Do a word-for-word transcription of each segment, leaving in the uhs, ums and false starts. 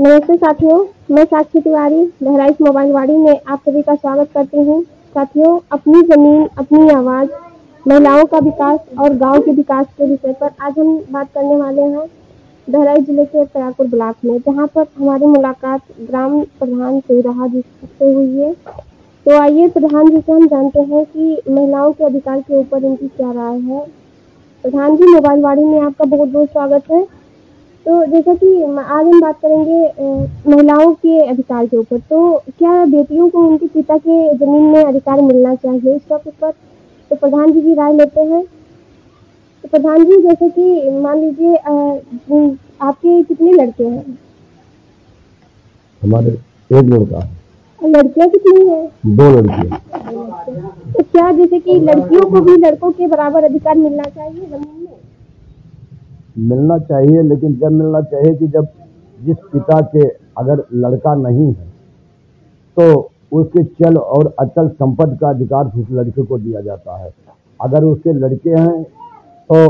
नमस्ते साथियों, मैं साक्षी तिवारी बहराइच मोबाइल वाड़ी में आप सभी का स्वागत करती हूँ। साथियों, अपनी ज़मीन अपनी आवाज़, महिलाओं का विकास और गांव के विकास के विषय पर आज हम बात करने वाले हैं बहराइच जिले के तरापुर ब्लॉक में, जहां पर हमारी मुलाकात ग्राम प्रधान से रहा जी से हुई है। तो आइए प्रधान जी से हम जानते हैं कि महिलाओं के अधिकार के ऊपर इनकी क्या राय है। प्रधान जी, मोबाइल वाड़ी में आपका बहुत बहुत स्वागत है। तो जैसा कि आज हम बात करेंगे अ, महिलाओं के अधिकार के ऊपर। तो क्या बेटियों को उनके पिता के जमीन में अधिकार मिलना चाहिए, इस टॉपिक पर तो प्रधान जी की राय लेते हैं। तो प्रधान जी, जैसे कि मान लीजिए अ, उम, आपके कितने लड़के हैं? हमारे एक लड़का है। और लड़कियां कितनी हैं? दो लड़कियां। तो क्या जैसे कि लड़कियों को भी लड़कों के बराबर अधिकार मिलना चाहिए जमीन में? मिलना चाहिए, लेकिन जब मिलना चाहिए कि जब जिस पिता के अगर लड़का नहीं है तो उसके चल और अचल संपत्ति का अधिकार उस लड़के को दिया जाता है। अगर उसके लड़के हैं तो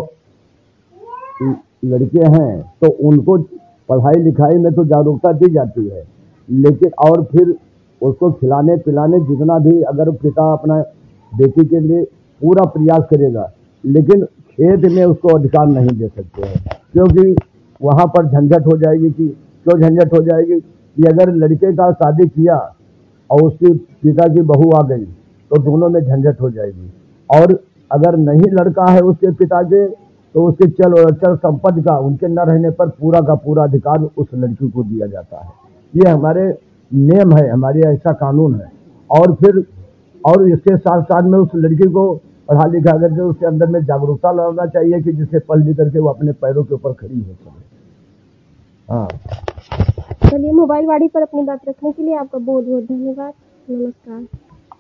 लड़के हैं तो उनको पढ़ाई लिखाई में तो जागरूकता दी जाती है, लेकिन और फिर उसको खिलाने पिलाने जितना भी अगर पिता अपना बेटी के लिए पूरा प्रयास करेगा, लेकिन खेत में उसको अधिकार नहीं दे सकते हैं, क्योंकि वहाँ पर झंझट हो जाएगी। कि क्यों झंझट हो जाएगी कि अगर लड़के का शादी किया और उसके पिता की बहू आ गई तो दोनों में झंझट हो जाएगी। और अगर नहीं लड़का है उसके पिता के तो उसके चल और अचल संपत्ति का उनके न रहने पर पूरा का पूरा अधिकार उस लड़की को दिया जाता है। ये हमारे नियम है, हमारे ऐसा कानून है। और फिर और इसके साथ साथ में उस लड़की को पढ़ा लिखा करके उसके अंदर में जागरूकता लाना चाहिए कि जिससे पढ़ लिख करके वो अपने पैरों के ऊपर खड़ी हो सके। हाँ, चलिए, मोबाइल वाड़ी पर अपनी बात रखने के लिए आपका बहुत बहुत धन्यवाद। नमस्कार।